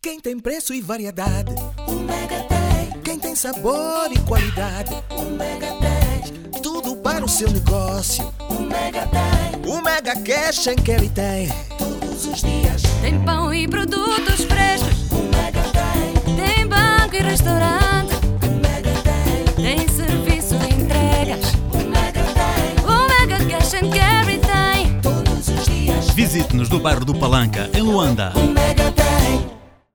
Quem tem preço e variedade, o Mega tem. quem tem sabor e qualidade, O Mega tem. tudo para o seu negócio. O Mega tem. O Mega Cash em que ele tem. Todos os dias. Tem pão e produtos frescos. O Mega tem. Tem banco e restaurante. O Mega tem. Tem serviço de entregas. O Mega tem. O Mega Cash and Carry tem. Todos os dias. Visite-nos no bairro do Palanca, em Luanda. O Mega